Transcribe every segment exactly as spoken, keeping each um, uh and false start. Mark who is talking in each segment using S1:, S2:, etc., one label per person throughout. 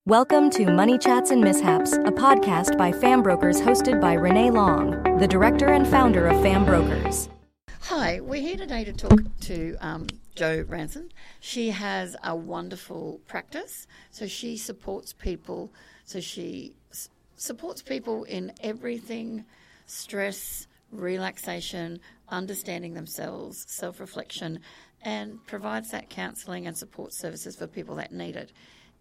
S1: Welcome to Money Chats and Mishaps, a podcast by Fam Brokers hosted by Renee Long, the director and founder of Fam Brokers.
S2: Hi, we're here today to talk to um, Jo Ranson. She has a wonderful practice. So she supports people. So she s- supports people in everything: stress, relaxation, understanding themselves, self-reflection, and provides that counselling and support services for people that need it.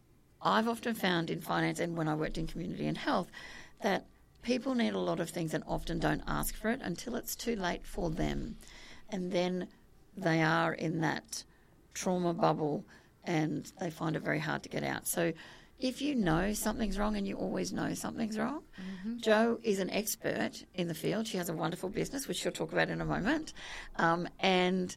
S2: I've often found in finance and when I worked in community and health that people need a lot of things and often don't ask for it until it's too late for them. And then they are in that trauma bubble and they find it very hard to get out. So if you know something's wrong, and you always know something's wrong, mm-hmm. Jo is an expert in the field. She has a wonderful business, which she'll talk about in a moment. Um, and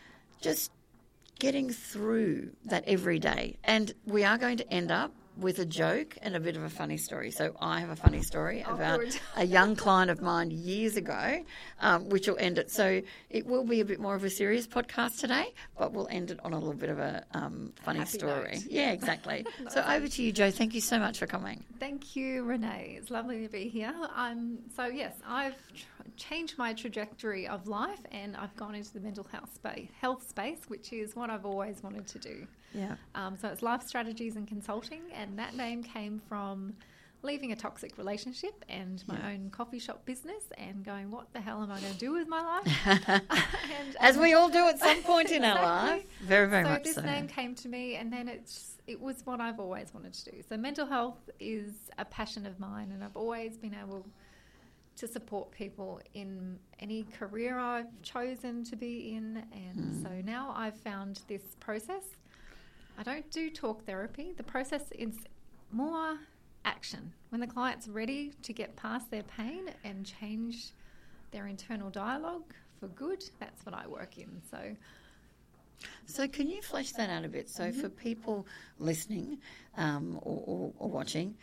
S2: just getting through that every day. And we are going to end up with a joke and a bit of a funny story. So I have a funny story oh, about good. a young client of mine years ago, um, which will end it. So it will be a bit more of a serious podcast today, but we'll end it on a little bit of a um, funny Happy story. Note. Yeah, exactly. So over to you, Jo. Thank you so much for coming.
S3: Thank you, Renee. It's lovely to be here. Um, so yes, I've tr- changed my trajectory of life and I've gone into the mental health space, health space, which is what I've always wanted to do.
S2: Yeah.
S3: Um, so it's life strategies and consulting, and that name came from leaving a toxic relationship and my yeah. own coffee shop business and going, what the hell am I going to do with my life? and,
S2: As
S3: um,
S2: we all do at some point in
S3: exactly.
S2: our life. Very, very
S3: so
S2: much
S3: this
S2: so.
S3: this name came to me, and then it's it was what I've always wanted to do. So mental health is a passion of mine, and I've always been able to support people in any career I've chosen to be in. And mm. so now I've found this process. I don't do talk therapy. The process is more action. When the client's ready to get past their pain and change their internal dialogue for good, that's what I work in. So,
S2: so can you flesh that out a bit? So mm-hmm. for people listening um, or, or, or watching,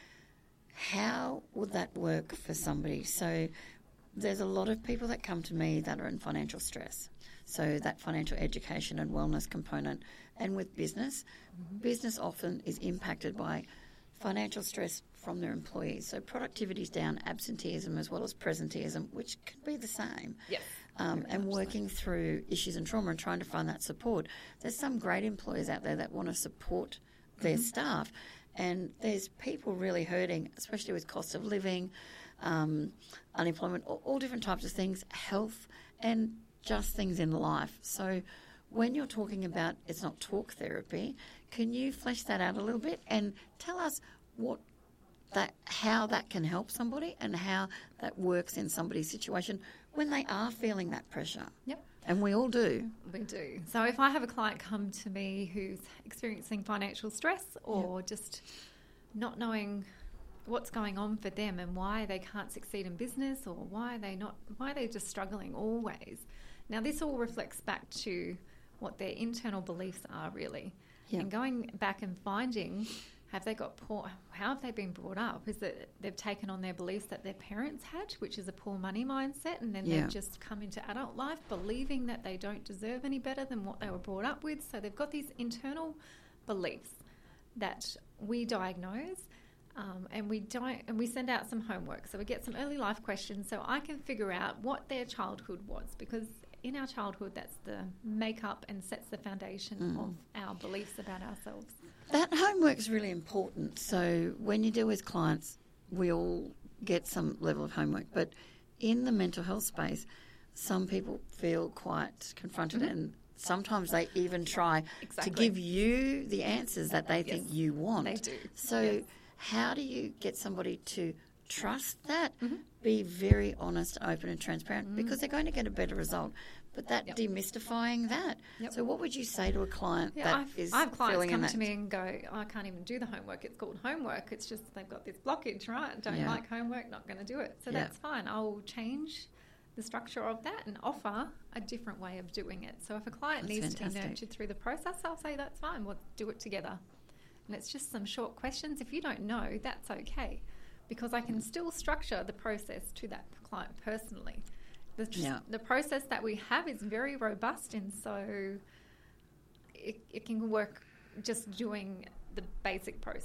S2: how would that work for somebody? So there's a lot of people that come to me that are in financial stress. So that financial education and wellness component. And with business, mm-hmm. business often is impacted by financial stress from their employees. So productivity is down, absenteeism as well as presenteeism, which can be the same.
S3: Yes.
S2: Um, and working through issues and trauma and trying to find that support. There's some great employers out there that want to support their mm-hmm. staff. And there's people really hurting, especially with cost of living, um, unemployment, all, all different types of things, health, and just things in life. So when you're talking about it's not talk therapy, can you flesh that out a little bit and tell us what that, how that can help somebody and how that works in somebody's situation when they are feeling that pressure?
S3: Yep.
S2: And we all do.
S3: We do. So if I have a client come to me who's experiencing financial stress or yep. just not knowing what's going on for them and why they can't succeed in business or why they not why they're just struggling always. Now this all reflects back to what their internal beliefs are really. Yep. And going back and finding, have they got poor, how have they been brought up? Is it they've taken on their beliefs that their parents had, which is a poor money mindset, and then yeah. they've just come into adult life believing that they don't deserve any better than what they were brought up with. So they've got these internal beliefs that we diagnose. Um, and we don't, and we send out some homework. So we get some early life questions so I can figure out what their childhood was, because in our childhood, that's the makeup and sets the foundation mm. of our beliefs about ourselves.
S2: That homework is really important. So when you deal with clients, we all get some level of homework. But in the mental health space, some people feel quite confronted mm-hmm. and sometimes they even try exactly. to give you the answers that they yes. think you want.
S3: They do.
S2: So
S3: yes.
S2: how do you get somebody to trust that,
S3: mm-hmm.
S2: be very honest, open and transparent
S3: mm-hmm.
S2: because they're going to get a better result. But that
S3: yep.
S2: demystifying that.
S3: Yep.
S2: So what would you say to a client
S3: yeah,
S2: that
S3: I've,
S2: is
S3: I have clients
S2: feeling
S3: come
S2: in
S3: to
S2: that?
S3: me and go, oh, I can't even do the homework. It's called homework. It's just they've got this blockage, right? Don't
S2: yeah.
S3: like homework, not going to do it. So
S2: yeah.
S3: that's fine. I'll change the structure of that and offer a different way of doing it. So if a client
S2: that's
S3: needs
S2: fantastic.
S3: to be nurtured through the process, I'll say that's fine. We'll do it together. And it's just some short questions. If you don't know, that's okay, because I can still structure the process to that client personally. The,
S2: yeah.
S3: the process that we have is very robust, and so it, it can work just doing the basic process.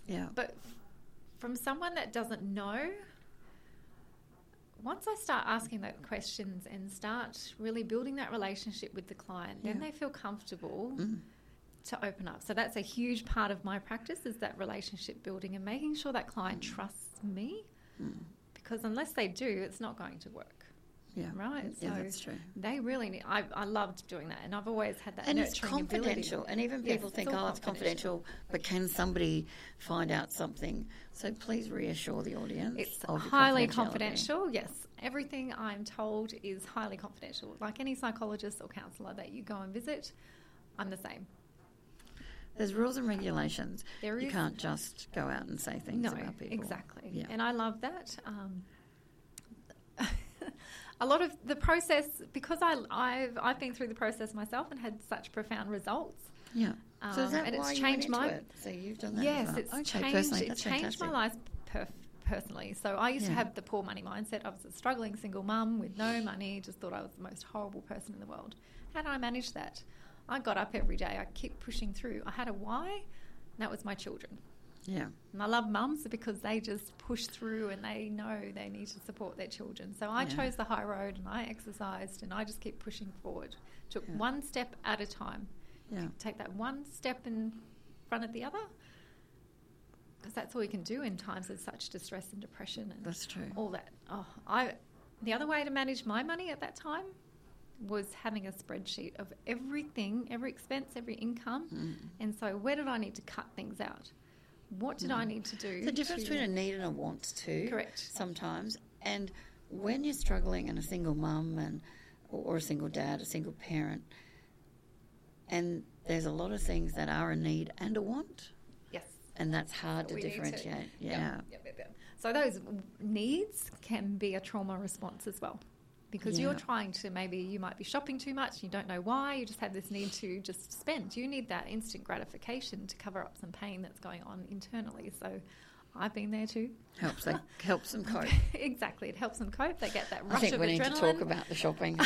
S2: Yeah.
S3: But f- from someone that doesn't know, once I start asking those questions and start really building that relationship with the client, then
S2: Yeah.
S3: they feel comfortable
S2: Mm.
S3: to open up. So that's a huge part of my practice, is that relationship building and making sure that client
S2: Mm.
S3: trusts me,
S2: Mm.
S3: because unless they do, it's not going to work.
S2: Yeah.
S3: Right?
S2: Yeah,
S3: So
S2: that's true.
S3: they really need, I, I loved doing that, and I've always had that
S2: And it's
S3: nurturing
S2: confidential.
S3: ability.
S2: And even
S3: Yes,
S2: people
S3: it's
S2: think,
S3: all
S2: oh, it's confidential, but can somebody find out something? So please reassure the audience.
S3: It's
S2: of your
S3: highly
S2: confidentiality.
S3: confidential, yes. Everything I'm told is highly confidential. Like any psychologist or counsellor that you go and visit, I'm the same.
S2: There's rules and regulations.
S3: There
S2: You
S3: is.
S2: can't just go out and say things
S3: No,
S2: about people.
S3: exactly.
S2: Yeah.
S3: And I love that. Um, a lot of the process, because I, I've, I've been through the process myself and had such profound results.
S2: Yeah. So is
S3: Um,
S2: that
S3: and
S2: why
S3: it's
S2: you went
S3: changed
S2: into
S3: my-
S2: it? So you've done that
S3: Yes,
S2: as well.
S3: it's
S2: okay,
S3: changed.
S2: personally,
S3: It's
S2: that's
S3: changed my
S2: fantastic.
S3: life perf- personally. So I used
S2: Yeah.
S3: to have the poor money mindset. I was a struggling single mum with no money. Just thought I was the most horrible person in the world. How did I manage that? I got up every day. I kept pushing through. I had a why, and that was my children.
S2: Yeah.
S3: And I love mums because they just push through and they know they need to support their children. So I
S2: Yeah.
S3: chose the high road and I exercised and I just keep pushing forward. Took
S2: Yeah.
S3: one step at a time.
S2: Yeah.
S3: Take that one step in front of the other, because that's all you can do in times of such distress and depression and
S2: That's true.
S3: all that. Oh, I. The other way to manage my money at that time was having a spreadsheet of everything, every expense, every income,
S2: Mm.
S3: and so where did I need to cut things out? What did I need to do?
S2: The difference
S3: to-
S2: between a need and a want too.
S3: Correct.
S2: Sometimes, and when you're struggling and a single mum and or, or a single dad, a single parent, and there's a lot of things that are a need and a want,
S3: Yes.
S2: and that's hard to
S3: We need to-
S2: differentiate.
S3: Yep,
S2: Yeah.
S3: yep, yep, yep. So those needs can be a trauma response as well. Because you're
S2: Yeah.
S3: trying to, maybe you might be shopping too much, you don't know why, you just have this need to just spend. You need that instant gratification to cover up some pain that's going on internally. So I've been there too.
S2: Helps they, helps them cope.
S3: Exactly. It helps them cope. They get that rush
S2: I think
S3: of
S2: we need
S3: adrenaline.
S2: to talk about the shopping.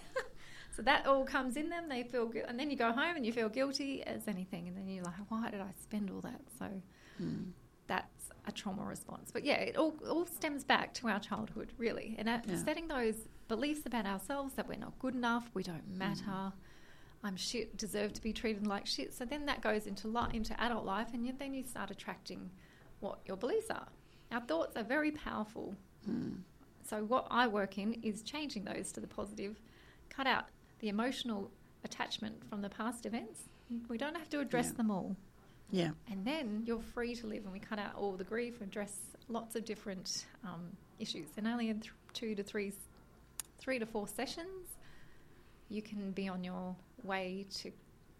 S3: So that all comes in them. They feel good. And then you go home and you feel guilty as anything. And then you're like, why did I spend all that? So
S2: Mm.
S3: that's a trauma response. But yeah, it all, all stems back to our childhood, really. And uh,
S2: Yeah.
S3: setting those beliefs about ourselves that we're not good enough, we don't matter,
S2: Mm.
S3: I'm shit, deserve to be treated like shit. So then that goes into li- into adult life, and you, then you start attracting what your beliefs are. Our thoughts are very powerful.
S2: Mm.
S3: So what I work in is changing those to the positive, cut out the emotional attachment from the past events. We don't have to address
S2: Yeah.
S3: them all.
S2: Yeah.
S3: And then you're free to live, and we cut out all the grief, address lots of different um, issues. And only in th- two to three, three to four sessions, you can be on your way to.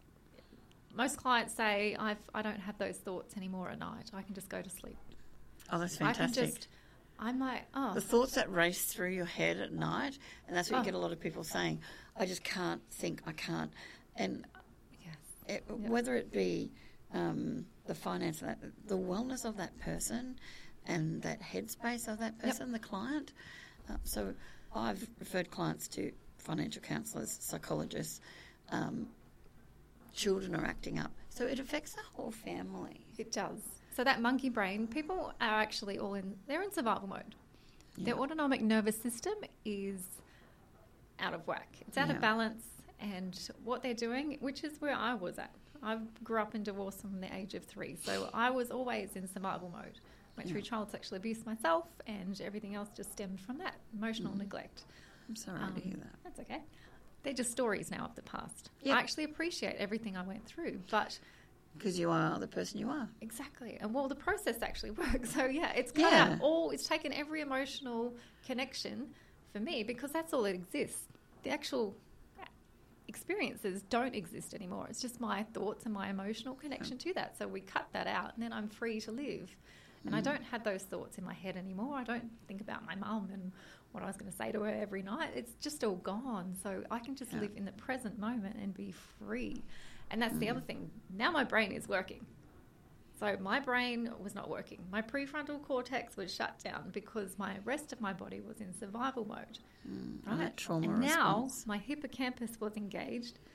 S3: Most clients say, I've, I don't have those thoughts anymore at night. I can just go to sleep.
S2: Oh, that's
S3: I can
S2: fantastic.
S3: just, I'm like, oh,
S2: The thoughts that race through your head at night, and that's what
S3: Oh.
S2: you get a lot of people saying, I just can't think, I can't. And
S3: yes.
S2: it,
S3: Yeah.
S2: whether it be um, the finance, that, the wellness of that person and that headspace of that person, the client. Uh, so I've referred clients to financial counsellors, psychologists. Um, children are acting up. So it affects the whole family.
S3: It does. So that monkey brain, people are actually all in, they're in survival mode. Their
S2: Yeah.
S3: autonomic nervous system is out of whack. It's out
S2: Yeah.
S3: of balance. And what they're doing, which is where I was at. I grew up in divorce from the age of three. So I was always in survival mode. Went through
S2: Yeah.
S3: child sexual abuse myself, and everything else just stemmed from that. Emotional
S2: Mm.
S3: neglect.
S2: I'm sorry
S3: Um,
S2: to hear that.
S3: That's okay. They're just stories now of the past.
S2: Yep.
S3: I actually appreciate everything I went through, but
S2: Because you are the person you are.
S3: exactly. And well, the process actually works. So yeah, it's cut
S2: Yeah.
S3: out all, it's taken every emotional connection for me, because that's all that exists. The actual experiences don't exist anymore. It's just my thoughts and my emotional connection to that. So we cut that out, and then I'm free to live. And I
S2: Mm.
S3: don't have those thoughts in my head anymore. I don't think about my mum and what I was going to say to her every night. It's just all gone. So I can just
S2: Yeah.
S3: live in the present moment and be free. And that's the
S2: Mm.
S3: other thing. Now my brain is working. So my brain was not working. My prefrontal cortex was shut down because my rest of my body was in survival mode.
S2: Mm.
S3: Right?
S2: And that trauma
S3: and now
S2: response.
S3: my hippocampus was engaged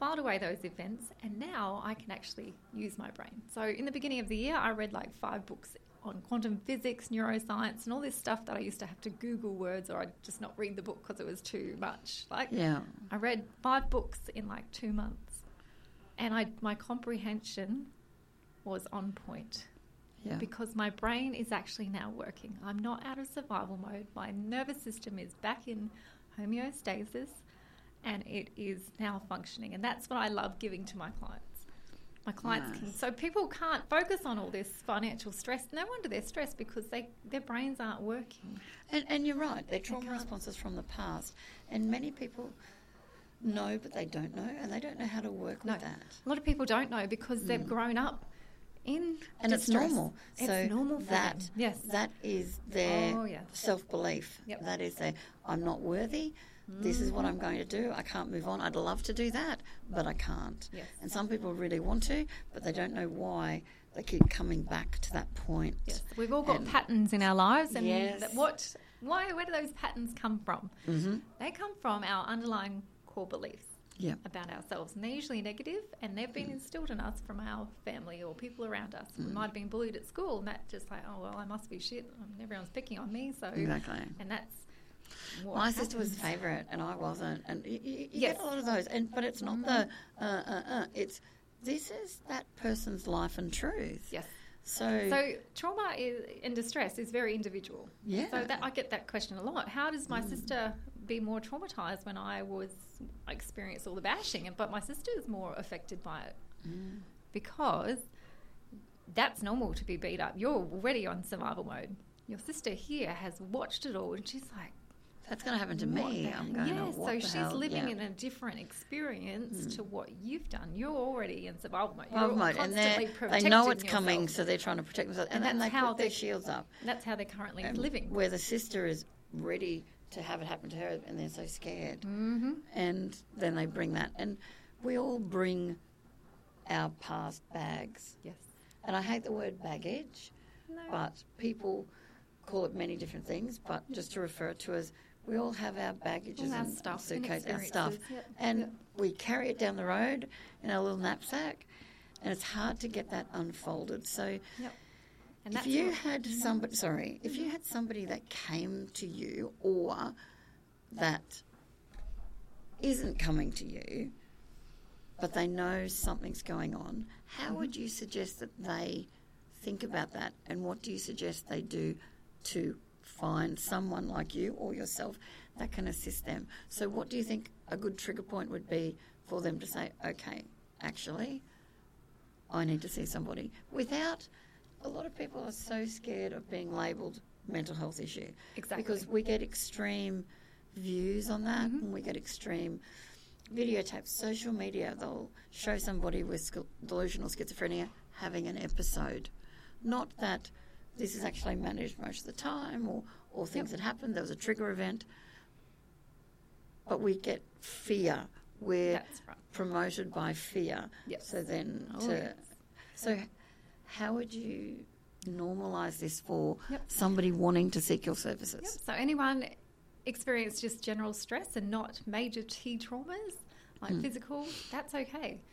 S3: filed away those events, and now I can actually use my brain. So in the beginning of the year, I read like five books on quantum physics, neuroscience, and all this stuff that I used to have to Google words, or I'd just not read the book because it was too much. Like,
S2: Yeah.
S3: I read five books in like two months, and I my comprehension was on point.
S2: Yeah.
S3: Because my brain is actually now working. I'm not out of survival mode. My nervous system is back in homeostasis, and it is now functioning. And that's what I love giving to my clients. My clients
S2: Nice.
S3: can, so people can't focus on all this financial stress. No wonder they're stressed, because they their brains aren't working.
S2: And, and you're right, they're trauma
S3: can't.
S2: responses from the past. And many people know, but they don't know, and they don't know how to work
S3: No,
S2: with that.
S3: a lot of people don't know because they've grown up in
S2: And it's
S3: distress.
S2: normal.
S3: It's
S2: so
S3: normal for
S2: that,
S3: them. Yes.
S2: that is their
S3: Oh, yes.
S2: self-belief.
S3: Yep.
S2: That is their, I'm not worthy. This is what I'm going to do. I can't move on. I'd love to do that, but I can't.
S3: Yes.
S2: And some people really want to, but they don't know why they keep coming back to that point.
S3: Yes, we've all got
S2: And-
S3: patterns in our lives, and
S2: Yes.
S3: that what, why, where do those patterns come from?
S2: Mm-hmm.
S3: They come from our underlying core beliefs
S2: Yeah.
S3: about ourselves, and they're usually negative, and they've been instilled in us from our family or people around us. We might have been bullied at school, and that just like, oh well, I must be shit. Everyone's picking on me, so
S2: Exactly.
S3: and that's what
S2: My sister was
S3: happens.
S2: favourite, and I wasn't. And you, you, you
S3: Yes.
S2: get a lot of those. And but it's not the uh, uh, uh. It's this is that person's life and truth.
S3: Yes.
S2: So,
S3: So trauma is, and distress is very individual.
S2: Yeah.
S3: So that I get that question a lot. How does my sister be more traumatized when I was I experienced all the bashing, and but my sister is more affected by it because that's normal to be beat up. You're already on survival mode. Your sister here has watched it all, and she's like,
S2: that's going to happen to
S3: what
S2: me.
S3: the-
S2: I'm going.
S3: yes,
S2: what
S3: so
S2: the
S3: she's
S2: hell?
S3: living
S2: Yeah.
S3: in a different experience to what you've done. You're already in survival mode.
S2: Survival
S3: You're
S2: mode, and
S3: constantly
S2: they they know
S3: protecting
S2: it's coming,
S3: yourself.
S2: so they're trying to protect themselves, and,
S3: And
S2: then they
S3: that's how
S2: put their
S3: they-
S2: shields up.
S3: And that's how they're currently
S2: And
S3: living.
S2: Where the sister is ready to have it happen to her, and they're so scared, mm-hmm. and then they bring that, and we all bring our past bags.
S3: Yes.
S2: And I hate the word baggage,
S3: No.
S2: but people call it many different things. But just to refer it to as, we all have our baggages
S3: All our
S2: and
S3: stuff and
S2: suitcase, our stuff,
S3: experiences, yep,
S2: and
S3: yep.
S2: we carry it down the road in our little knapsack, and it's hard to get that unfolded. So,
S3: Yep. And
S2: if
S3: that's
S2: you
S3: what-
S2: had somebody, sorry, if you had somebody that came to you or that isn't coming to you, but they know something's going on, how would you suggest that they think about that, and what do you suggest they do to find someone like you or yourself that can assist them? So what do you think a good trigger point would be for them to say, okay, actually, I need to see somebody, without... A lot of people are so scared of being labelled mental health issue.
S3: Exactly.
S2: Because we get extreme views on that, and we get extreme videotapes, social media. They'll show somebody with schi- delusional schizophrenia having an episode. Not that this is actually managed most of the time, or, or things that happened. There was a trigger event. But we get fear. We're
S3: That's right.
S2: promoted by fear.
S3: Yes.
S2: So then
S3: Oh,
S2: to...
S3: yes.
S2: So how would you normalise this for
S3: Yep.
S2: somebody wanting to seek your services?
S3: Yep. So anyone experience just general stress and not major T traumas, like physical, that's okay.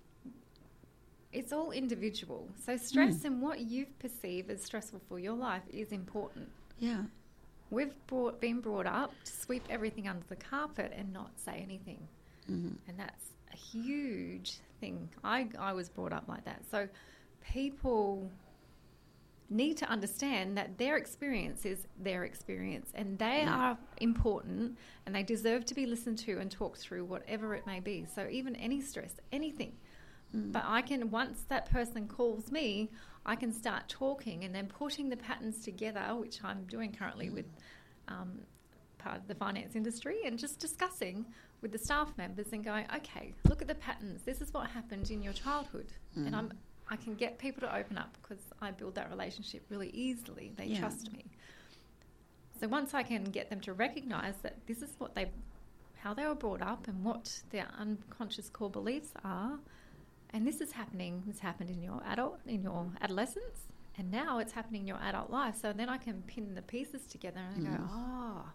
S3: It's all individual. So stress and what you perceive as stressful for your life is important.
S2: Yeah.
S3: We've brought, been brought up to sweep everything under the carpet and not say anything.
S2: Mm-hmm.
S3: And that's a huge thing. I, I was brought up like that. So people need to understand that their experience is their experience, and they
S2: Yeah.
S3: are important, and they deserve to be listened to and talked through, whatever it may be. So even any stress, anything. But I can, once that person calls me, I can start talking and then putting the patterns together, which I'm doing currently with um, part of the finance industry, and just discussing with the staff members and going, okay, look at the patterns. This is what happened in your childhood. And I'm, I can get people to open up because I build that relationship really easily. They
S2: Yeah.
S3: trust me. So once I can get them to recognise that this is what they, how they were brought up and what their unconscious core beliefs are, and this is happening, this happened in your adult, in your adolescence, and now it's happening in your adult life. So then I can pin the pieces together and I go, oh,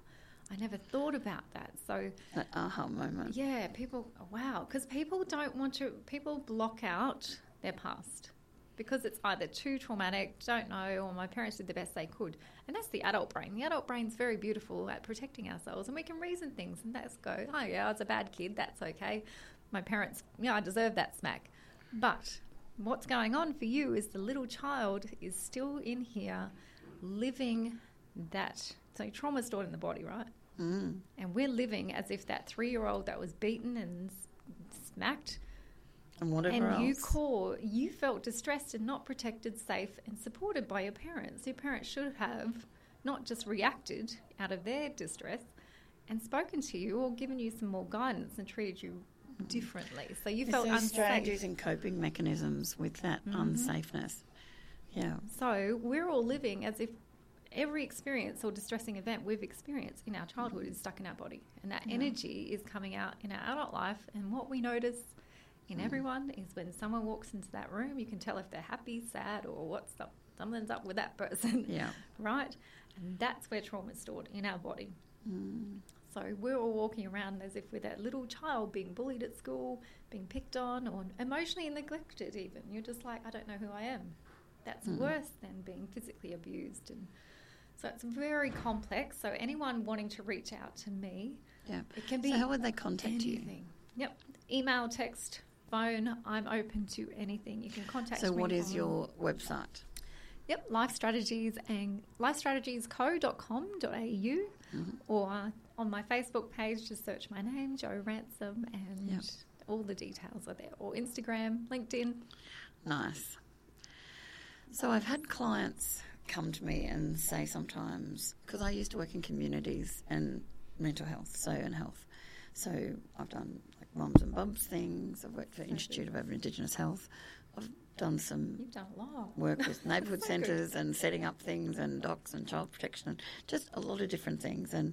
S3: I never thought about that. So
S2: That aha moment.
S3: yeah, people, wow, because people don't want to, people block out their past because it's either too traumatic, don't know, or my parents did the best they could. And that's the adult brain. The adult brain's very beautiful at protecting ourselves, and we can reason things and let's go, oh yeah, I was a bad kid, that's okay. My parents, yeah, I deserve that smack. But what's going on for you is the little child is still in here living that. So trauma's stored in the body, right?
S2: Mm.
S3: And we're living as if that three-year-old that was beaten and smacked,
S2: And whatever
S3: and
S2: else.
S3: you call, you felt distressed and not protected, safe and supported by your parents. Your parents should have not just reacted out of their distress and spoken to you or given you some more guidance and treated you differently. So you
S2: Is
S3: felt
S2: there
S3: unsafe.
S2: strategies and coping mechanisms with that
S3: Mm-hmm.
S2: unsafeness. Yeah.
S3: So we're all living as if every experience or distressing event we've experienced in our childhood is stuck in our body, and that
S2: Yeah.
S3: energy is coming out in our adult life. And what we notice in
S2: Mm.
S3: everyone is when someone walks into that room, you can tell if they're happy, sad, or what's up, something's up with that person.
S2: Yeah.
S3: Right? And that's where trauma is stored in our body.
S2: Mm.
S3: So we're all walking around as if we're that little child being bullied at school, being picked on, or emotionally neglected even. You're just like, I don't know who I am. That's
S2: Mm.
S3: worse than being physically abused. And so it's very complex. So anyone wanting to reach out to me,
S2: Yeah.
S3: it can be
S2: So how would they contact you?
S3: anything. Yep. Email, text, phone. I'm open to anything. You can contact
S2: So
S3: me.
S2: what is
S3: on-
S2: your website?
S3: Yep, Life Strategies and life strategies co dot com dot a u,
S2: Mhm.
S3: or on my Facebook page, just search my name, Jo Ransom, and
S2: Yep.
S3: all the details are there. Or Instagram, LinkedIn.
S2: Nice. So I've had clients come to me and say sometimes, because I used to work in communities and mental health, so and health. So I've done like mums and bubs things. I've worked for Institute of Urban Indigenous Health. I've done some
S3: You've done a lot.
S2: work with neighbourhood
S3: So good.
S2: centres and setting up things and docs and child protection and just a lot of different things. And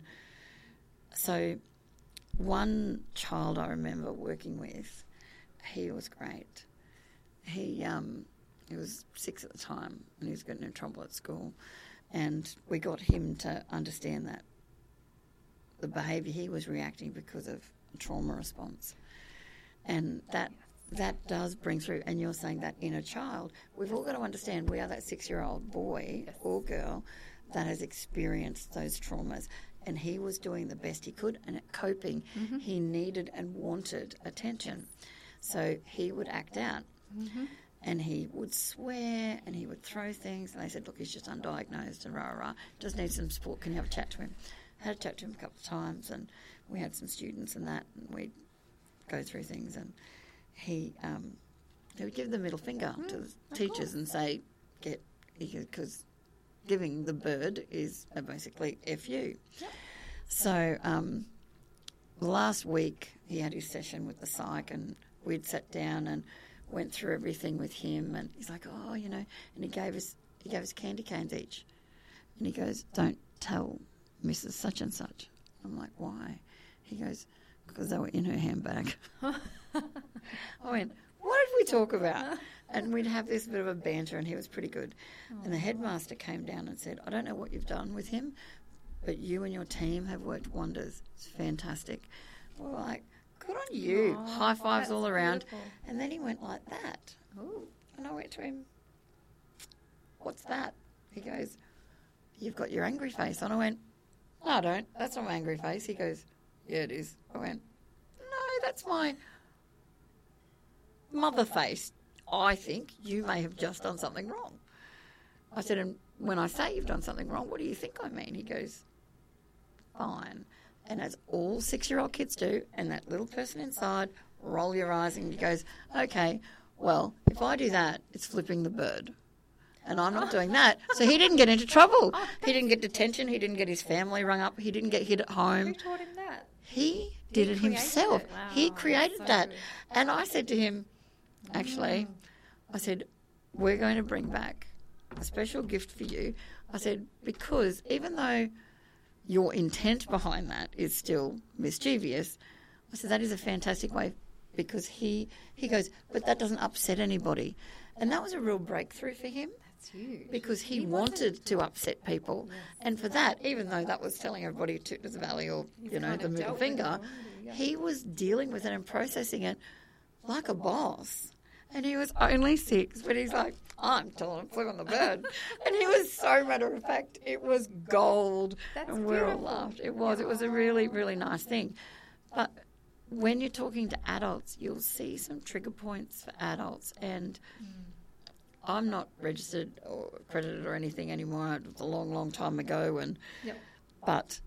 S2: so one child I remember working with, he was great. He um, he was six at the time and he was getting in trouble at school. And we got him to understand that the behaviour he was reacting because of a trauma response. And that that does bring through, and you're saying that inner child, we've all got to understand we are that six-year-old boy
S3: Yes.
S2: or girl that has experienced those traumas, and he was doing the best he could, and at coping,
S3: Mm-hmm.
S2: he needed and wanted attention. So he would act out,
S3: Mm-hmm.
S2: and he would swear, and he would throw things, and they said, look, he's just undiagnosed, and rah, rah, rah, just needs some support, can you have a chat to him? I had a chat to him a couple of times, and we had some students and that, and we'd go through things, and he um, he would give the middle finger
S3: Mm,
S2: to the
S3: of
S2: teachers
S3: course.
S2: and say, "Get," because giving the bird is uh, basically F you.
S3: Yep.
S2: So um, last week he had his session with the psych, and we'd sat down and went through everything with him, and he's like, "Oh, you know," and he gave us he gave us candy canes each, and he goes, "Don't tell Missus Such and Such." I'm like, "Why?" He goes, "Because they were in her handbag." I went, "What did we talk about?" And we'd have this bit of a banter, and he was pretty good. And the headmaster came down and said, "I don't know what you've done with him, but you and your team have worked wonders. It's fantastic." We were like, "Good on you."
S3: Aw,
S2: High fives
S3: that's
S2: all around.
S3: beautiful.
S2: And then he went like that.
S3: Ooh.
S2: And I went to him, "What's that?" He goes, "You've got your angry face." And I went, "No, I don't. That's not my angry face." He goes, "Yeah, it is." I went, "No, that's my mother face. I think you may have just done something wrong." I said, "And when I say you've done something wrong, what do you think I mean?" He goes, "Fine." And as all six-year-old kids do, and that little person inside, roll your eyes, and he goes, "Okay, well, if I do that, it's flipping the bird. And I'm not doing that." So he didn't get into trouble. He didn't get detention. He didn't get his family rung up. He didn't get hit at home.
S3: Who taught him that?
S2: He did
S3: He
S2: it
S3: created
S2: himself.
S3: it. Wow,
S2: He created
S3: so
S2: that.
S3: good.
S2: And I said to him, actually, I said, "We're going to bring back a special gift for you." I said, because even though your intent behind that is still mischievous, I said, that is a fantastic way, because he, he goes, "But that doesn't upset anybody." And that was a real breakthrough for him.
S3: That's huge.
S2: because he,
S3: He
S2: wanted
S3: wasn't-
S2: to upset people.
S3: Yes.
S2: And for that, even though that was telling everybody to the valley or,
S3: He's
S2: you know,
S3: kind
S2: the
S3: of
S2: middle
S3: dealt with it
S2: finger,
S3: already, yeah.
S2: he was dealing with it and processing it like a boss. And he was only six, but he's like, I'm telling him, flew on the bird. And he was so matter of fact, it was gold.
S3: That's
S2: and we all
S3: beautiful.
S2: laughed. It was. It was a really, really nice thing. But when you're talking to adults, you'll see some trigger points for adults. And I'm not registered or accredited or anything anymore. It was a long, long time ago. And
S3: Yep.
S2: But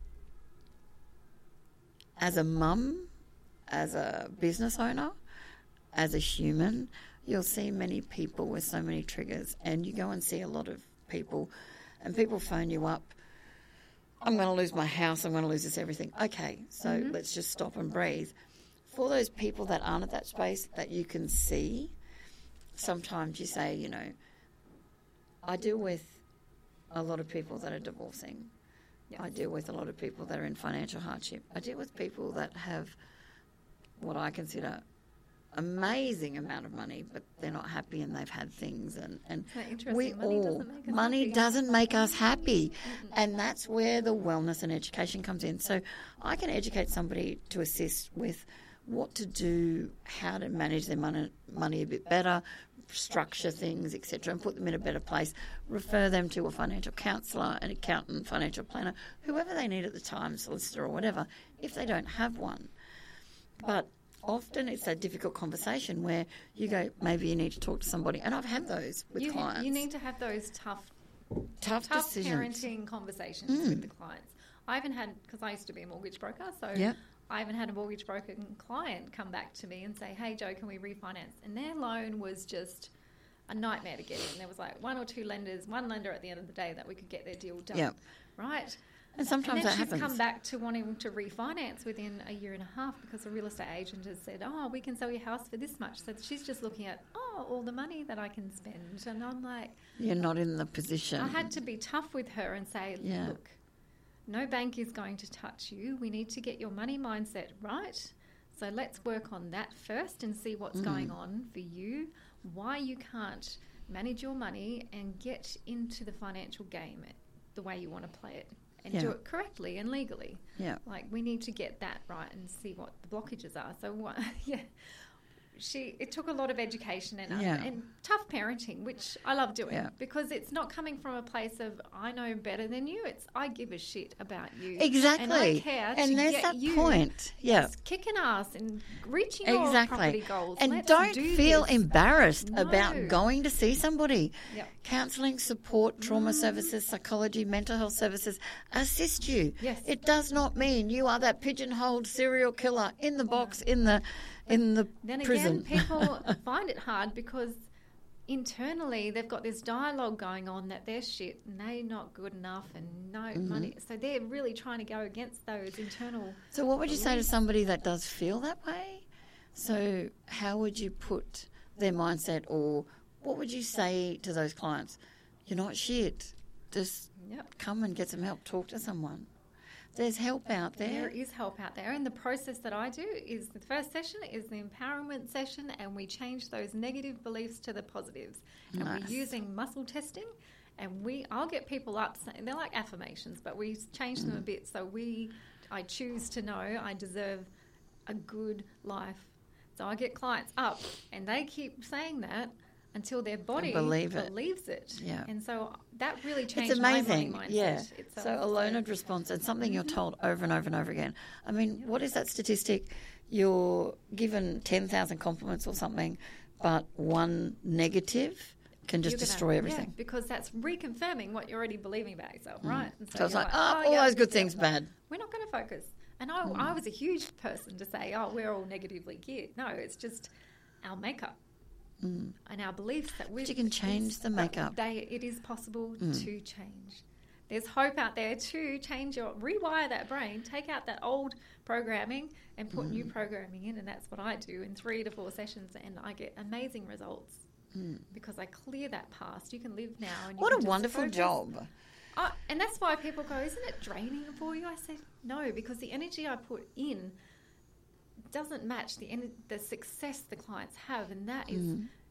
S2: as a mum, as a business owner, as a human, you'll see many people with so many triggers, and you go and see a lot of people, and people phone you up, I'm going to lose my house, I'm going to lose this everything. Okay, so
S3: Mm-hmm.
S2: let's just stop and breathe. For those people that aren't at that space that you can see, sometimes you say, you know, I deal with a lot of people that are divorcing.
S3: Yes.
S2: I deal with a lot of people that are in financial hardship. I deal with people that have what I consider amazing amount of money, but they're not happy and they've had things. And, and
S3: Isn't that interesting?
S2: we
S3: Money
S2: all,
S3: doesn't make us
S2: money
S3: happy.
S2: doesn't make us happy. And that's where the wellness and education comes in. So I can educate somebody to assist with what to do, how to manage their money, money a bit better, structure things, et cetera, and put them in a better place, refer them to a financial counsellor, an accountant, financial planner, whoever they need at the time, solicitor or whatever, if they don't have one. But often it's that difficult conversation where you go, maybe you need to talk to somebody. And I've had those with
S3: You,
S2: clients.
S3: you need to have those tough,
S2: tough,
S3: tough
S2: decisions.
S3: parenting conversations with the clients. I haven't had, because I used to be a mortgage broker, so
S2: Yep.
S3: I haven't had a mortgage broker client come back to me and say, hey, Joe, can we refinance? And their loan was just a nightmare to get in. There was like one or two lenders, one lender at the end of the day that we could get their deal done.
S2: Yep.
S3: Right?
S2: And sometimes
S3: and then
S2: that
S3: she's
S2: happens.
S3: come back to wanting to refinance within a year and a half because the real estate agent has said, oh, we can sell your house for this much. So she's just looking at, oh, all the money that I can spend. And I'm like,
S2: You're not in the position.
S3: I had to be tough with her and say,
S2: Yeah.
S3: look, no bank is going to touch you. We need to get your money mindset right. So let's work on that first and see what's
S2: Mm.
S3: going on for you, why you can't manage your money and get into the financial game the way you want to play it and
S2: Yeah.
S3: do it correctly and legally.
S2: Yeah.
S3: Like, we need to get that right and see what the blockages are. So, what, yeah, she, it took a lot of education and, um,
S2: Yeah.
S3: and tough parenting, which I love doing
S2: Yeah.
S3: because it's not coming from a place of, I know better than you. It's, I give a shit about you.
S2: Exactly.
S3: And I care
S2: And
S3: to
S2: there's
S3: get
S2: that
S3: you
S2: point. Yeah.
S3: kicking ass and reaching your
S2: Exactly.
S3: property goals.
S2: And
S3: Let's
S2: don't
S3: do
S2: feel
S3: this.
S2: embarrassed
S3: No.
S2: about going to see somebody.
S3: Yep.
S2: Counselling, support, trauma services, psychology, mental health services assist you.
S3: Yes.
S2: It does not mean you are that pigeonholed serial killer in the box in the in the
S3: Then
S2: prison.
S3: again, people find it hard because internally they've got this dialogue going on that they're shit and they're not good enough and no
S2: Mm-hmm.
S3: money. So they're really trying to go against those internal.
S2: So what would you say to somebody that does feel that way? So how would you put their mindset, or what would you say to those clients? You're not shit. Just
S3: Yep.
S2: come and get some help. Talk to someone. There's help out
S3: There
S2: there.
S3: is help out there, and the process that I do is the first session is the empowerment session, and we change those negative beliefs to the positives. And
S2: Nice.
S3: we're using muscle testing, and we I'll get people up saying they're like affirmations, but we change
S2: Mm.
S3: them a bit. So we I choose to know I deserve a good life. So I get clients up, and they keep saying that until their body
S2: believe it.
S3: believes it.
S2: Yeah.
S3: And so that really changed
S2: It's amazing.
S3: my money mindset
S2: Yeah.
S3: itself.
S2: So a learned response and something you're told over and over and over again. I mean, what is that statistic? You're given ten thousand compliments or something, but one negative can just
S3: You're gonna-
S2: destroy everything.
S3: Yeah, because that's reconfirming what you're already believing about yourself, right? And
S2: So it's
S3: you're
S2: like, oh, all
S3: yeah,
S2: those good
S3: yeah,
S2: things bad.
S3: We're not going to focus. And I, I was a huge person to say, oh, we're all negatively geared. No, it's just our makeup and our beliefs that we.
S2: you can change the makeup.
S3: They, it is possible to change. There's hope out there to change your, rewire that brain, take out that old programming and put new programming in. And that's what I do in three to four sessions. And I get amazing results because I clear that past. You can live now. And you
S2: What a
S3: can just
S2: wonderful
S3: focus.
S2: job.
S3: Uh, and that's why people go, isn't it draining for you? I said, no, because the energy I put in doesn't match the en- the success the clients have. And that is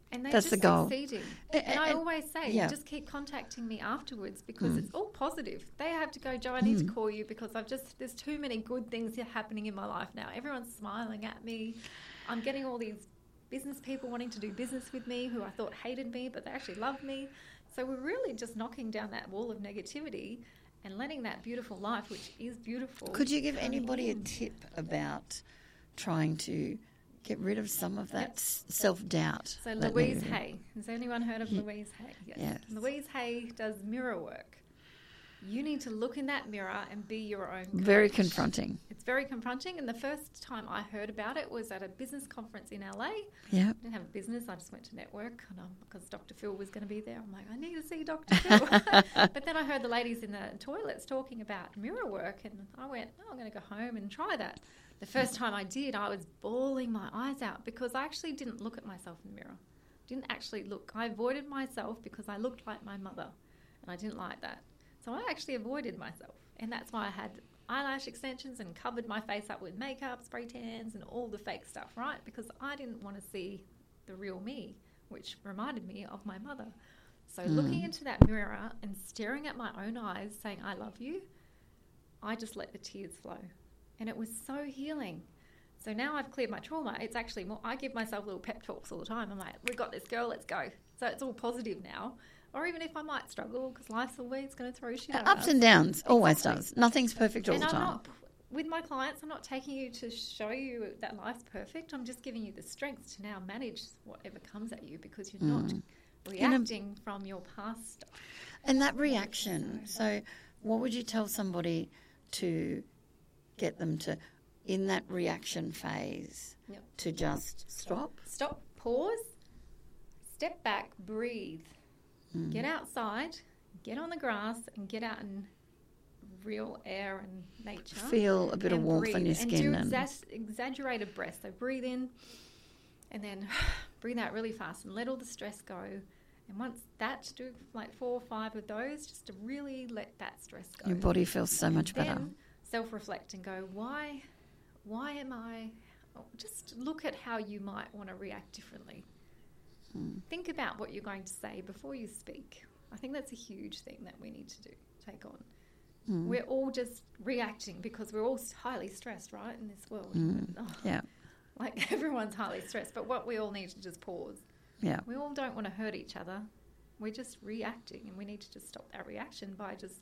S3: And they're
S2: That's
S3: just
S2: the goal.
S3: succeeding.
S2: And-
S3: And, I
S2: and-
S3: always say,
S2: yeah.
S3: just keep contacting me afterwards because it's all positive. They have to go, Jo, I need to call you because I've just, there's too many good things happening in my life now. Everyone's smiling at me. I'm getting all these business people wanting to do business with me who I thought hated me, but they actually love me. So we're really just knocking down that wall of negativity and letting that beautiful life, which is beautiful.
S2: Could you give
S3: come
S2: anybody a
S3: in.
S2: tip about trying to get rid of some of that s self-doubt?
S3: So
S2: that
S3: Louise
S2: negative-
S3: Hay. Has anyone heard of Louise Hay? Yes.
S2: Yes.
S3: Louise Hay does mirror work. You need to look in that mirror and be your own coach.
S2: Very confronting.
S3: It's very confronting. And the first time I heard about it was at a business conference in L A.
S2: Yeah.
S3: I didn't have a business. I just went to network and, um, because Doctor Phil was going to be there. I'm like, I need to see Doctor Phil. But then I heard the ladies in the toilets talking about mirror work and I went, oh, I'm going to go home and try that. The first time I did, I was bawling my eyes out because I actually didn't look at myself in the mirror. Didn't actually look. I avoided myself because I looked like my mother and I didn't like that. So I actually avoided myself. And that's why I had eyelash extensions and covered my face up with makeup, spray tans and all the fake stuff, right? Because I didn't want to see the real me, which reminded me of my mother. So
S2: Mm.
S3: looking into that mirror and staring at my own eyes saying, I love you, I just let the tears flow. And it was so healing. So now I've cleared my trauma. It's actually more, I give myself little pep talks all the time. I'm like, we've got this, girl, let's go. So it's all positive now. Or even if I might struggle, because life's always going to throw shit at
S2: Ups
S3: us.
S2: and downs, always
S3: Exactly.
S2: does. Nothing's perfect all
S3: And
S2: the
S3: I'm
S2: time.
S3: not, with my clients, I'm not taking you to show you that life's perfect. I'm just giving you the strength to now manage whatever comes at you because you're not reacting from your past stuff.
S2: And that reaction, so what would you tell somebody to get them to, in that reaction phase,
S3: Yep.
S2: to just stop?
S3: Stop, pause, step back, breathe. Get outside, get on the grass and get out in real air and nature.
S2: Feel a bit of
S3: and
S2: warmth
S3: breathe.
S2: on your
S3: And
S2: skin.
S3: do
S2: And,
S3: exas- exaggerated breaths. So breathe in and then breathe out really fast and let all the stress go. And once that, do like four or five of those just to really let that stress go.
S2: your body feels so much better.
S3: Then self-reflect and go, why, why am I, oh, just look at how you might want to react differently.
S2: Mm.
S3: Think about what you're going to say before you speak. I think that's a huge thing that we need to do, take on.
S2: Mm.
S3: We're all just reacting because we're all highly stressed, right, in this world.
S2: Mm.
S3: Oh,
S2: Yeah,
S3: like everyone's highly stressed, but what we all need to just pause.
S2: yeah.
S3: We all don't want to hurt each other. We're just reacting, and we need to just stop that reaction by just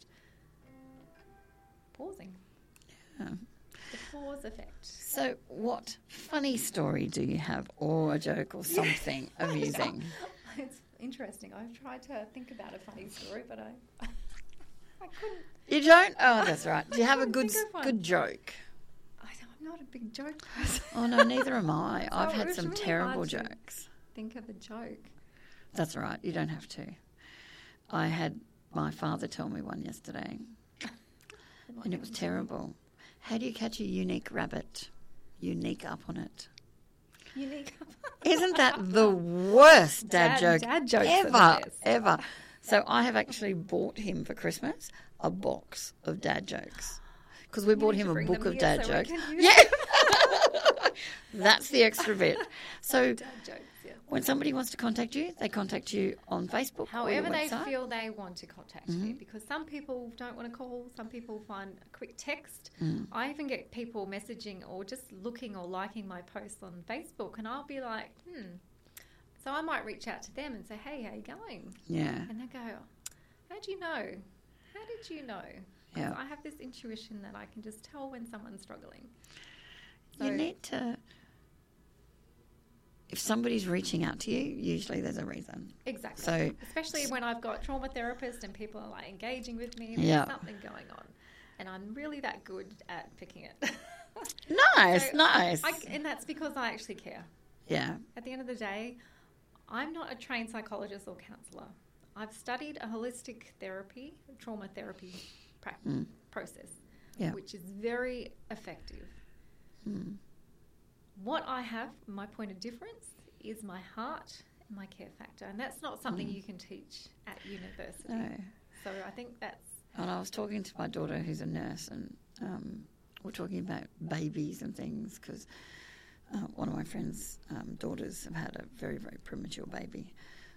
S3: pausing.
S2: Yeah.
S3: The pause effect.
S2: So what funny story do you have, or a joke or something amusing?
S3: It's interesting. I've tried to think about a funny story, but I, I couldn't.
S2: You don't? Oh, that's right. Do you have a
S3: couldn't
S2: good
S3: think of one.
S2: good joke?
S3: I, I'm not a big joke person.
S2: Oh, no, neither am I.
S3: So
S2: I've
S3: it
S2: had
S3: was
S2: some
S3: really
S2: terrible
S3: hard to-
S2: jokes.
S3: Think of a joke.
S2: That's right. You don't have to. I had my father tell me one yesterday, and it was terrible. How do you catch a unique rabbit? Unique up on it.
S3: Unique.
S2: Isn't that the worst dad,
S3: Dad-
S2: joke
S3: dad jokes are the
S2: ever,
S3: best.
S2: ever? So I have actually bought him for Christmas a box of dad jokes because we bought
S3: need
S2: him
S3: to
S2: a
S3: bring
S2: book
S3: them
S2: of
S3: here
S2: dad
S3: so we
S2: jokes.
S3: can use
S2: Yeah, that's the extra bit. So
S3: Dad jokes, yeah.
S2: when somebody wants to contact you, they contact you on Facebook or your
S3: However they
S2: website.
S3: feel they want to contact me, because some people don't want to call, some people find a quick text. I even get people messaging or just looking or liking my posts on Facebook, and I'll be like, hmm. So I might reach out to them and say, hey, how you going?
S2: Yeah,
S3: And they go, how do you know? How did you know? 'Cause
S2: Yeah.
S3: I have this intuition that I can just tell when someone's struggling.
S2: you
S3: So-
S2: need to. If somebody's reaching out to you, usually there's a reason.
S3: Exactly.
S2: So-
S3: especially when I've got trauma therapists and people are like engaging with me, there's
S2: Yeah.
S3: something going on, and I'm really that good at picking it.
S2: Nice,
S3: So
S2: nice.
S3: I, and that's because I actually care.
S2: Yeah,
S3: At the end of the day, I'm not a trained psychologist or counsellor. I've studied a holistic therapy, trauma therapy pra- process,
S2: Yeah.
S3: which is very effective. What I have, my point of difference, is my heart and my care factor, and that's not something you can teach at university.
S2: no.
S3: So I think that's
S2: And I was talking to my daughter who's a nurse, and um, we're talking about babies and things because uh, one of my friends' um, daughters have had a very, very premature baby.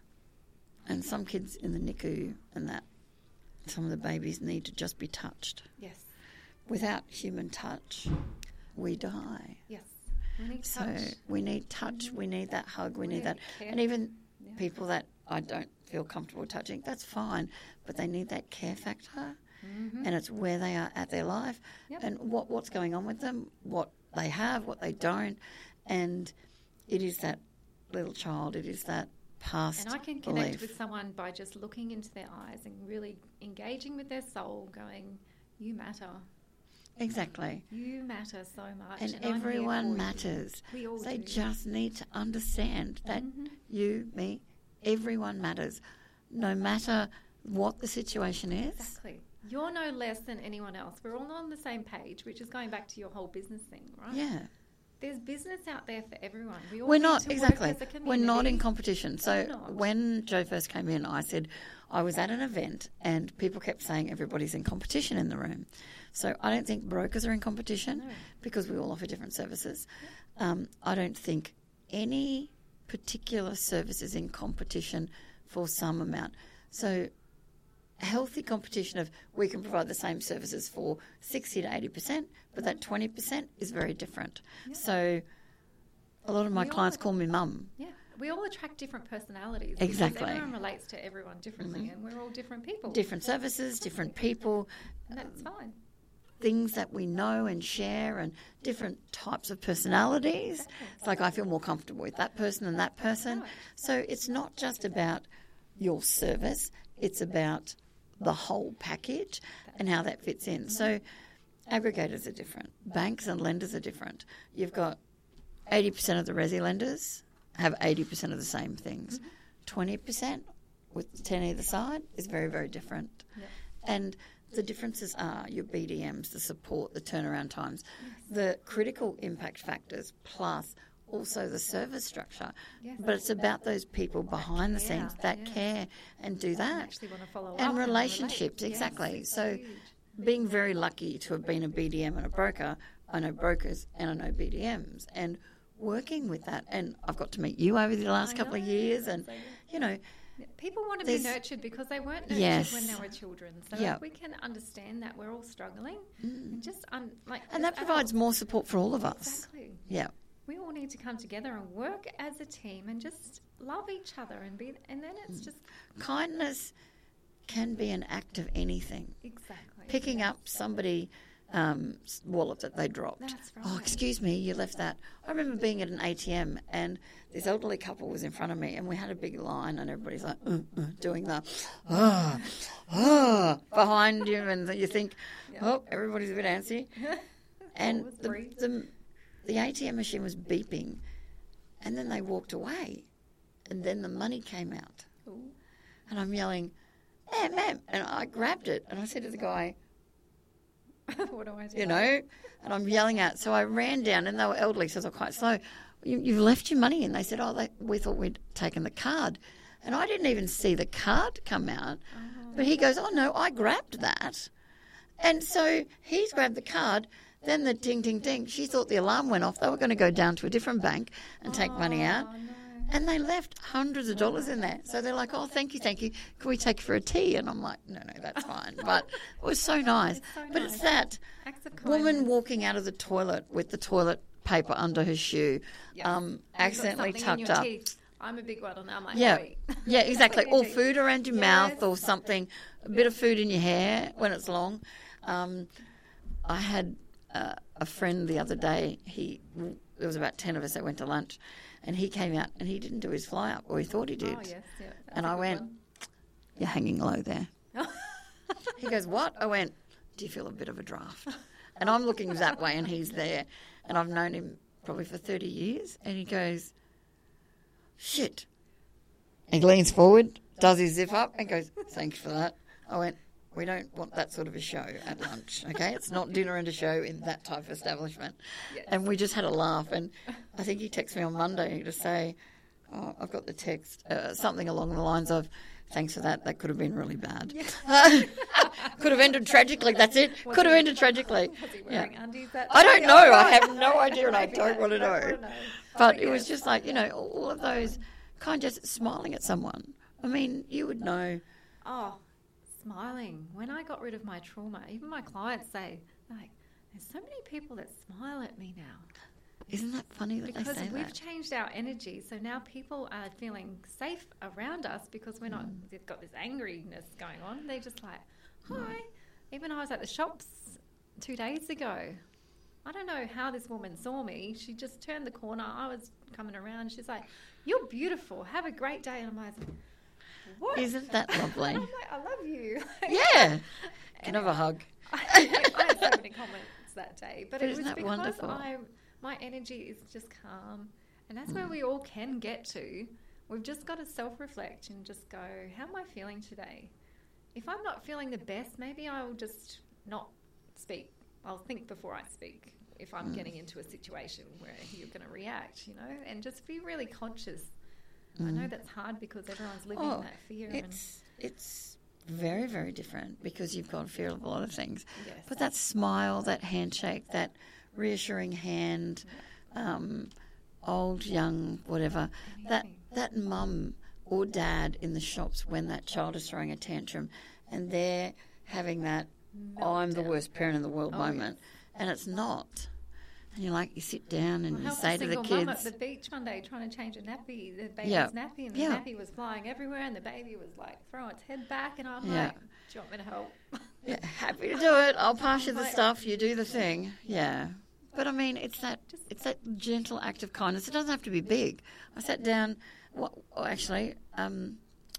S2: And some kids in the N I C U and that, some of the babies need to just be touched.
S3: Yes.
S2: Without human touch, we die.
S3: Yes. We need
S2: So
S3: touch.
S2: we need touch, mm-hmm. we need that hug, we
S3: We
S2: need
S3: need
S2: that.
S3: care.
S2: And even
S3: Yeah.
S2: people that I don't feel comfortable touching, that's fine. But they need that care factor.
S3: Mm-hmm.
S2: And it's where they are at their life
S3: Yep.
S2: and what, what's going on with them, what they have, what they don't. And it is that little child, it is that past
S3: And I can connect
S2: belief.
S3: with someone by just looking into their eyes and really engaging with their soul, going, you matter.
S2: Exactly.
S3: You matter so much.
S2: And,
S3: And, I'm here
S2: everyone
S3: for you."
S2: matters.
S3: We all
S2: They
S3: do.
S2: just need to understand that
S3: Mhm.
S2: you, me, everyone matters. No matter what the situation is.
S3: Exactly. You're no less than anyone else. We're all on the same page, which is going back to your whole business thing, right?
S2: Yeah.
S3: There's business out there for everyone. We all
S2: We're
S3: need
S2: not,
S3: to
S2: exactly.
S3: work as a
S2: We're not in
S3: community.
S2: competition. So
S3: We're not.
S2: when Joe first came in, I said, I was at an event and people kept saying everybody's in competition in the room. So I don't think brokers are in competition
S3: No.
S2: because we all offer different services. Um, I don't think any particular service is in competition for some amount. So a healthy competition of we can provide the same services for sixty to eighty percent, but that twenty percent is very different. So a lot of my
S3: We all
S2: clients
S3: have-
S2: call me mum.
S3: Yeah. We all attract different personalities. because
S2: Exactly.
S3: Everyone relates to everyone differently, and we're all different people.
S2: Different services, different people,
S3: And that's fine.
S2: things that we know and share, and different types of personalities. It's like I feel more comfortable with that person than that person.
S3: Right.
S2: So it's not just about your service, it's about the whole package and how that fits in. So aggregators are different. Banks and lenders are different. You've got eighty percent of the resi lenders have eighty percent of the same things. twenty percent with ten either side is very, very different.
S3: Yeah.
S2: And the differences are your B D Ms, the support, the turnaround times, the critical impact factors, plus also the service structure.
S3: Yes.
S2: But it's about those people behind the
S3: care,
S2: scenes that
S3: yes.
S2: care and do
S3: And
S2: that.
S3: actually want to follow up
S2: And
S3: relate.
S2: relationships,
S3: Yes,
S2: exactly.
S3: it's
S2: So
S3: huge.
S2: being very lucky to have been a B D M and a broker, I know brokers and I know B D Ms, and working with that. And I've got to meet you over the last
S3: I
S2: couple of
S3: know.
S2: years, and, you know,
S3: People want to be
S2: There's-
S3: nurtured because they weren't nurtured
S2: Yes.
S3: when they were children. So
S2: Yeah.
S3: if we can understand that we're all struggling, and just un- like
S2: and that
S3: as
S2: provides
S3: adults-
S2: more support for all of us.
S3: Exactly.
S2: Yeah.
S3: We all need to come together and work as a team and just love each other and be, and then
S2: Mm.
S3: it's just
S2: Kindness can be an act of anything.
S3: exactly
S2: Picking up somebody um, wallet that they dropped.
S3: That's
S2: Oh,
S3: right.
S2: excuse me, you left that. I remember being at an A T M and this elderly couple was in front of me and we had a big line and everybody's like uh, uh, doing the ah ah behind you, and you think, oh, everybody's a bit antsy. And
S3: Always
S2: the,
S3: breathe.
S2: the the A T M machine was beeping, and then they walked away, and then the money came out,
S3: Ooh.
S2: and I'm yelling, "Ma'am, ma'am!" And I grabbed it and I said to the guy,
S3: What do I do?
S2: you know, and I'm yelling out. So I ran down, and they were elderly, so they were quite slow. You, you've left your money in. They said, oh, they, we thought we'd taken the card. And I didn't even see the card come out. But he goes, oh, no, I grabbed that. And so he's grabbed the card. Then the ding, ding, ding. She thought the alarm went off. They were going to go down to a different bank and take money out.
S3: Oh, no.
S2: And they left hundreds of dollars in there. So they're like, oh, thank you, thank you. Can we take you for a tea? And I'm like, no, no, that's fine. But it was so nice.
S3: It's so
S2: but
S3: nice.
S2: it's that
S3: Acts of
S2: woman
S3: kindness.
S2: walking out of the toilet with the toilet paper under her shoe,
S3: Yes.
S2: um,
S3: You've got
S2: accidentally
S3: something in
S2: tucked
S3: your
S2: up.
S3: teeth. I'm a big one on that. I'm like,
S2: Yeah,
S3: "Oi."
S2: yeah, exactly.
S3: Put your
S2: Or
S3: teeth.
S2: food around your
S3: Yes.
S2: mouth or something. A bit of food in your hair when it's long. Um, I had uh, a friend the other day. He there was about ten of us that went to lunch, and he came out and he didn't do his fly up, or he thought he did.
S3: Oh, yes, yeah. That's
S2: And
S3: a
S2: I
S3: good
S2: went,
S3: one.
S2: "You're hanging low there." He goes, "What?" I went, "Do you feel a bit of a draft?" And I'm looking that way, and he's there, and I've known him probably for thirty years, and he goes, "Shit." He leans forward, does his zip up, and goes, "Thanks for that." I went, "We don't want that sort of a show at lunch, okay? It's not dinner and a show in that type of establishment."
S3: Yes.
S2: And we just had a laugh, and I think he texted me on Monday to say, oh, I've got the text, uh, something along the lines of, "Thanks for that. That could have been really bad. Could have have ended tragically. That's it.
S3: Was
S2: Could have
S3: he-
S2: ended tragically.
S3: Was he
S2: Yeah.
S3: wearing undies that
S2: I don't
S3: day?
S2: know.
S3: Oh,
S2: I
S3: God.
S2: have no idea, and I
S3: Maybe
S2: don't want to
S3: don't
S2: know.
S3: wanna know.
S2: But
S3: Oh,
S2: it was
S3: yes.
S2: just like, you know, all of those kind of just smiling at someone. I mean, you would know.
S3: Oh, smiling. When I got rid of my trauma, even my clients say, like, there's so many people that smile at me now.
S2: Isn't that funny that
S3: Because
S2: they say
S3: we've
S2: that?
S3: changed our energy, so now people are feeling safe around us because we're not.
S2: Mm.
S3: They've got this angriness going on. They're just like, "Hi." Even I was at the shops two days ago. I don't know how this woman saw me. She just turned the corner. I was coming around. She's like, "You're beautiful. Have a great day." And I'm like, "What?"
S2: Isn't that lovely?
S3: I'm like, "I love you."
S2: Yeah. Can I have a hug?
S3: I had so many comments that day, but,
S2: But
S3: it
S2: isn't
S3: was
S2: that
S3: because
S2: wonderful?
S3: I, my energy is just calm, and that's
S2: Mm.
S3: where we all can get to. We've just got to self-reflect and just go, how am I feeling today? If I'm not feeling the best, maybe I'll just not speak. I'll think before I speak if I'm
S2: Mm.
S3: getting into a situation where you're going to react, you know, and just be really conscious. I
S2: Mm.
S3: know that's hard because everyone's living
S2: Oh,
S3: in that fear.
S2: It's it's very, very different because you've got fear of a lot of things.
S3: and yes.
S2: But that smile, that handshake, that reassuring hand, um, old, young, whatever, that
S3: Anything.
S2: that mum or dad in the shops when that child is throwing a tantrum and they're having that I'm the
S3: Meltdown.
S2: worst parent in the world
S3: Oh,
S2: moment, and it's not. And you're like, you sit down and
S3: I
S2: you
S3: helped
S2: say
S3: a
S2: to the
S3: single mum at
S2: kids,
S3: the beach one day trying to change a nappy, the baby's
S2: Yeah.
S3: nappy, and the
S2: Yeah.
S3: nappy was flying everywhere, and the baby was like throwing its head back, and I'm
S2: Yeah.
S3: like, "Do you want me to help?"
S2: yeah, happy to do it. I'll pass you the
S3: Like-
S2: stuff. You do the thing. Yeah. But I mean, it's that it's that gentle act of kindness. It doesn't have to be big. I sat down. Well, actually, um,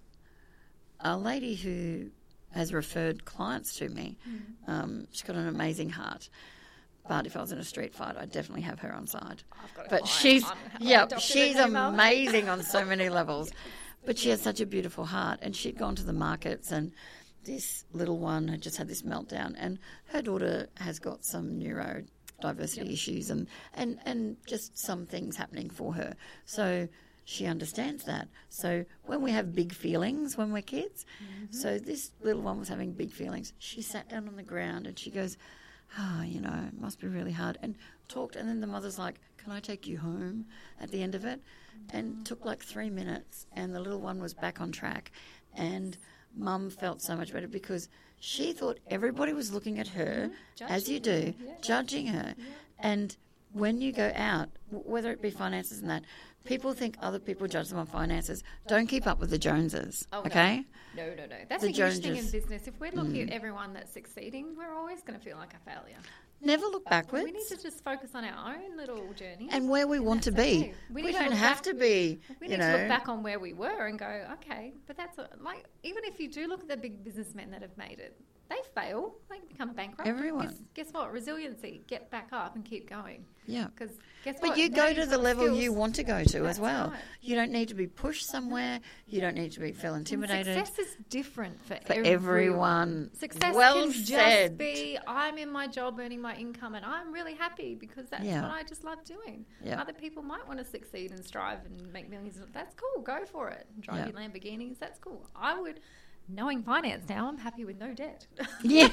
S2: a lady who has referred clients to me. Um, she's got an amazing heart. But if I was in a street fight, I'd definitely have her on side.
S3: I've got a
S2: But
S3: client.
S2: she's
S3: I'm- I
S2: yeah,
S3: adopted
S2: she's
S3: a female.
S2: amazing on so many levels. But she has such a beautiful heart, and she'd gone to the markets, and this little one had just had this meltdown, and her daughter has got some neurodiversity issues, and, and and just some things happening for her. So she understands that. So when we have big feelings when we're kids, so this little one was having big feelings. She sat down on the ground and she goes, oh, you know, it must be really hard, and talked. And then the mother's like, can I take you home at the end of it? And took like three minutes, and the little one was back on track. And mum felt so much better because she thought everybody was looking at her, as you do,
S3: Yeah.
S2: judging her. And when you go out, w- whether it be finances and that, people think other people judge them on finances. Don't keep up with the Joneses,
S3: Oh, no.
S2: okay?
S3: No, no, no. That's
S2: The
S3: a huge thing in
S2: Joneses.
S3: business. If we're looking at everyone that's succeeding, we're always going to feel like a failure.
S2: Never look backwards.
S3: We need to just focus on our own little journey.
S2: and where we want to
S3: that's
S2: be.
S3: okay. We
S2: We,
S3: need to
S2: don't
S3: look
S2: have
S3: back-
S2: to be,
S3: we
S2: you
S3: need
S2: know.
S3: to look back on where we were and go, okay, but that's a, like, even if you do look at the big businessmen that have made it, they fail, they become bankrupt.
S2: Everyone.
S3: Guess, guess what? Resiliency. Get back up and keep going.
S2: Yeah.
S3: Because guess
S2: But
S3: what?
S2: you
S3: Now
S2: go
S3: you've
S2: to
S3: got
S2: the level
S3: skills.
S2: you want to go to
S3: That's
S2: as well.
S3: right.
S2: You don't need to be pushed somewhere. You don't need to be feel
S3: And
S2: intimidated.
S3: Success is different for,
S2: For everyone.
S3: Success
S2: Well
S3: can just
S2: said.
S3: be I'm in my job earning my income and I'm really happy because that's
S2: Yeah.
S3: what I just love doing.
S2: Yeah.
S3: Other people might want to succeed and strive and make millions. That's cool. Go for it. Drive
S2: Yeah.
S3: your Lamborghinis. That's cool. I would, knowing finance now, I'm happy with no debt.
S2: Yeah.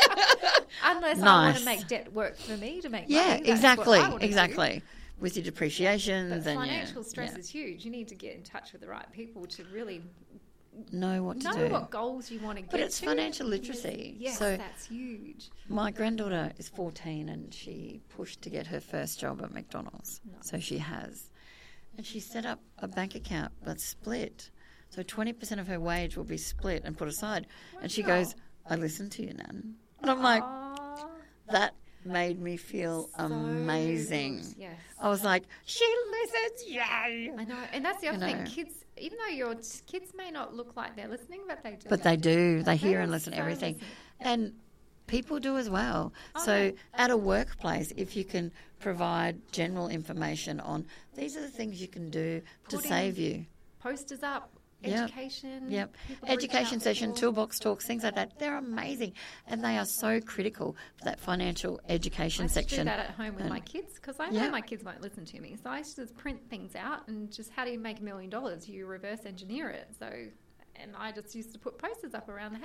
S3: Unless I want
S2: Nice.
S3: to make debt work for me to make
S2: Yeah,
S3: money. That's what
S2: exactly.
S3: I wanna do.
S2: Exactly. With your depreciations
S3: But
S2: and
S3: financial
S2: your,
S3: stress
S2: yeah.
S3: is huge. You need to get in touch with the right people to really
S2: know what to
S3: know
S2: do.
S3: what goals you want to get
S2: But it's
S3: to.
S2: financial literacy.
S3: Yes,
S2: So
S3: that's huge.
S2: my granddaughter is fourteen and she pushed to get her first job at McDonald's. So she has. And she set up a bank account but split. So twenty percent of her wage will be split and put aside. And she goes, I listened to you, Nan. And I'm like,
S3: Aw,
S2: that made me feel
S3: so
S2: amazing.
S3: good. Yes.
S2: I was like, she listens, yay!
S3: I know, and that's the other
S2: You
S3: thing.
S2: know.
S3: Kids, even though your t- kids may not look like they're listening, but they do.
S2: But they do. They hear
S3: They
S2: and listen to
S3: so
S2: everything.
S3: listen.
S2: And people do as well.
S3: Oh,
S2: so
S3: yeah.
S2: at a workplace, if you can provide general information on these are the things you can do to
S3: Putting
S2: save you.
S3: Posters up,
S2: Yep.
S3: education.
S2: Yep.
S3: people to reach
S2: Education
S3: out
S2: session,
S3: for.
S2: toolbox talks, things like that. They're amazing. And they are so critical for that financial education
S3: I used to
S2: section.
S3: do that at home with
S2: And-
S3: my kids because I
S2: Yeah.
S3: know my kids won't listen to me. So I used to just print things out and just how do you make a million dollars? You reverse engineer it. So, and I just used to put posters up around the house.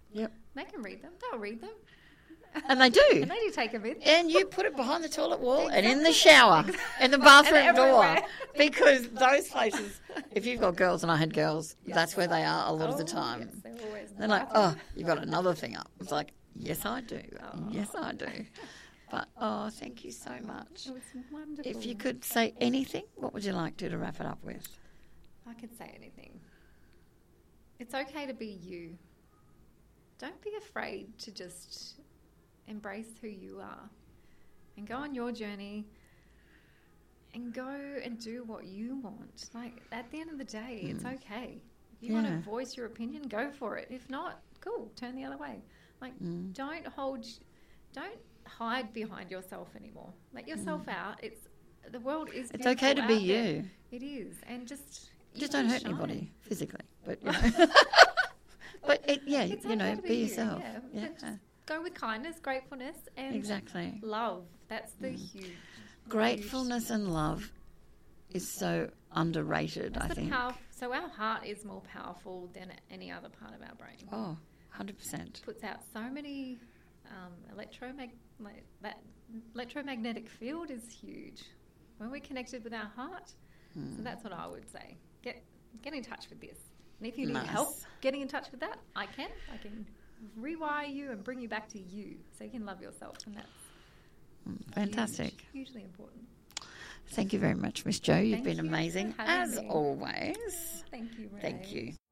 S2: Yep.
S3: They can read them. They'll read them.
S2: And they do.
S3: And they do take them in.
S2: And you put it behind the toilet wall and in the shower and the bathroom
S3: And
S2: door.
S3: everywhere.
S2: Because those places, if you've got girls, and I had girls, that's where they are a lot of the
S3: Oh,
S2: time.
S3: yes, they're always in the
S2: They're like,
S3: bathroom.
S2: oh, you've got another thing up. It's like, yes, I do. Yes, I do. But, oh, thank you so much.
S3: It was wonderful.
S2: If you could say anything, what would you like to, to wrap it up with?
S3: I could say anything. It's okay to be you. Don't be afraid to just embrace who you are and go on your journey and go and do what you want. Like, at the end of the day, it's okay. If you want
S2: Yeah.
S3: to voice your opinion, go for it. If not, cool, turn the other way. Like, don't hold, don't hide behind yourself anymore. Let yourself out. It's the world is
S2: It's okay to
S3: beautiful
S2: be
S3: out there.
S2: you.
S3: It is. And just you
S2: Just
S3: can
S2: don't hurt
S3: shine.
S2: anybody physically. But, you know. But, it, yeah,
S3: It's
S2: you know,
S3: okay to
S2: be
S3: be you,
S2: yourself.
S3: yeah.
S2: Yeah,
S3: But just go with kindness, gratefulness, and
S2: exactly.
S3: love. That's the huge
S2: Gratefulness and love is so underrated,
S3: That's
S2: I
S3: the
S2: think.
S3: power. So our heart is more powerful than any other part of our brain.
S2: Oh, one hundred percent.
S3: Puts out so many um, electromag- like that electromagnetic field is huge when we're connected with our heart. So that's what I would say. Get get in touch with this. And if you need
S2: Nice.
S3: help getting in touch with that, I can. I can rewire you and bring you back to you, so you can love yourself, and that's
S2: Fantastic.
S3: huge, hugely important.
S2: Thank you very much, Miss Jo. You've
S3: Thank
S2: been
S3: you for
S2: amazing,
S3: having
S2: as
S3: me.
S2: always.
S3: Thank you, Renee.
S2: Thank you.